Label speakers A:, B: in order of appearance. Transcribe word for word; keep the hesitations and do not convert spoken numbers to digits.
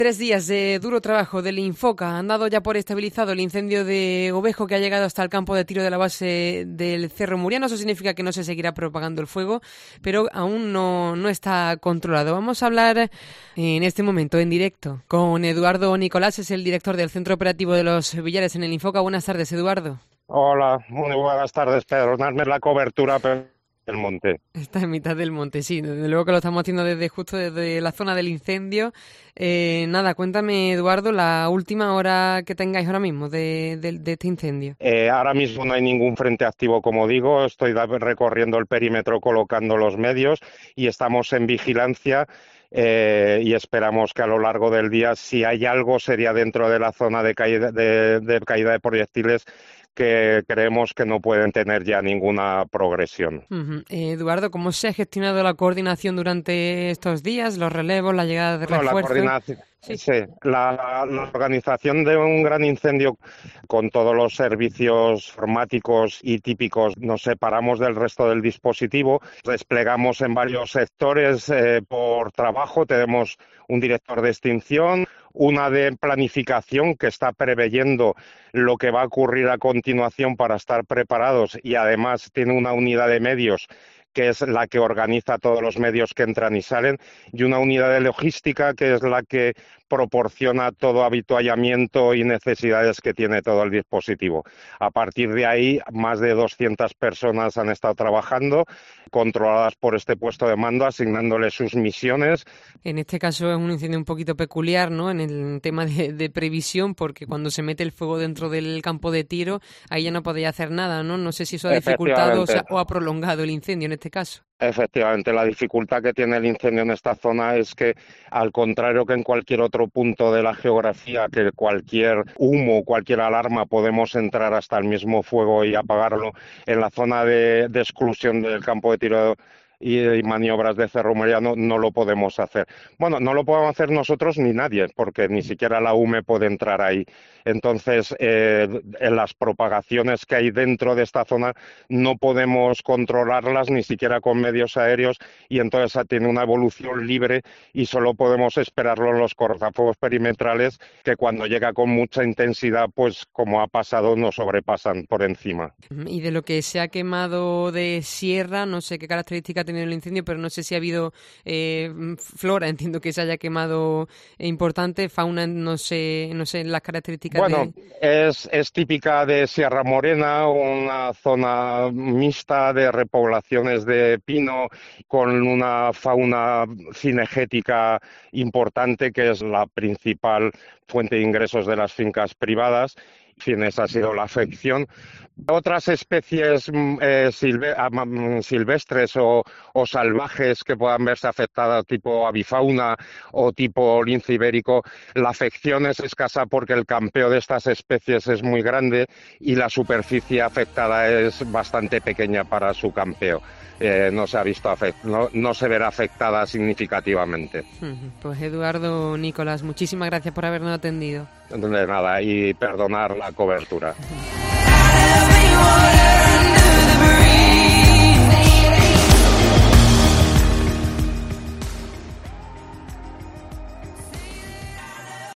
A: Tres días de duro trabajo del Infoca han dado ya por estabilizado el incendio de ovejo que ha llegado hasta el campo de tiro de la base del Cerro Muriano. Eso significa que no se seguirá propagando el fuego, pero aún no, no está controlado. Vamos a hablar en este momento en directo con Eduardo Nicolás, es el director del Centro Operativo de los Villares en el Infoca. Buenas tardes, Eduardo.
B: Hola, muy buenas tardes, perdonadme la cobertura, pero el monte.
A: Está en mitad del monte, sí, desde luego que lo estamos haciendo desde justo desde la zona del incendio. Eh, nada, cuéntame, Eduardo, la última hora que tengáis ahora mismo de, de, de este incendio.
B: Eh, ahora mismo no hay ningún frente activo, como digo, estoy recorriendo el perímetro colocando los medios y estamos en vigilancia. Eh, y esperamos que a lo largo del día, si hay algo, sería dentro de la zona de caída de, de, caída de proyectiles, que creemos que no pueden tener ya ninguna progresión.
A: Uh-huh. Eh, Eduardo, ¿cómo se ha gestionado la coordinación durante estos días, los relevos, la llegada de refuerzos?
B: No, la coordinación,
A: sí,
B: sí, la, la organización de un gran incendio con todos los servicios informáticos y típicos, nos separamos del resto del dispositivo, desplegamos en varios sectores eh, por trabajo, tenemos un director de extinción, una de planificación que está preveyendo lo que va a ocurrir a continuación para estar preparados y además tiene una unidad de medios que es la que organiza todos los medios que entran y salen, y una unidad de logística que es la que proporciona todo habituallamiento y necesidades que tiene todo el dispositivo. A partir de ahí, más de doscientas personas han estado trabajando, controladas por este puesto de mando, asignándole sus misiones.
A: En este caso es un incendio un poquito peculiar, ¿no?, en el tema de, de previsión, porque cuando se mete el fuego dentro del campo de tiro, ahí ya no podéis hacer nada, ¿no? No sé si eso ha dificultado o, sea, o ha prolongado el incendio en este caso.
B: Efectivamente, la dificultad que tiene el incendio en esta zona es que, al contrario que en cualquier otro punto de la geografía, que cualquier humo, cualquier alarma podemos entrar hasta el mismo fuego y apagarlo, en la zona de, de exclusión del campo de tiro y, y maniobras de Cerro Muriano no lo podemos hacer. Bueno, no lo podemos hacer nosotros ni nadie, porque ni siquiera la U M E puede entrar ahí. Entonces, eh, en las propagaciones que hay dentro de esta zona no podemos controlarlas ni siquiera con medios aéreos, y entonces tiene una evolución libre y solo podemos esperarlo en los cortafuegos perimetrales, que cuando llega con mucha intensidad, pues como ha pasado, nos sobrepasan por encima.
A: Y de lo que se ha quemado de sierra, no sé qué característica ha tenido el incendio, pero no sé si ha habido eh, flora, entiendo que se haya quemado importante, fauna, no sé, no sé las características.
B: Bueno, de... es, es típica de Sierra Morena, una zona mixta de repoblaciones de pino con una fauna cinegética importante, que es la principal fuente de ingresos de las fincas privadas. En fin, esa ha sido la afección. Otras especies eh, silve silvestres o, o salvajes que puedan verse afectadas, tipo avifauna o tipo lince ibérico, la afección es escasa porque el campeo de estas especies es muy grande y la superficie afectada es bastante pequeña para su campeo. Eh, no se ha visto afect no, no se verá afectada significativamente.
A: Pues Eduardo Nicolás, muchísimas gracias por habernos atendido.
B: De nada, y perdonar la cobertura.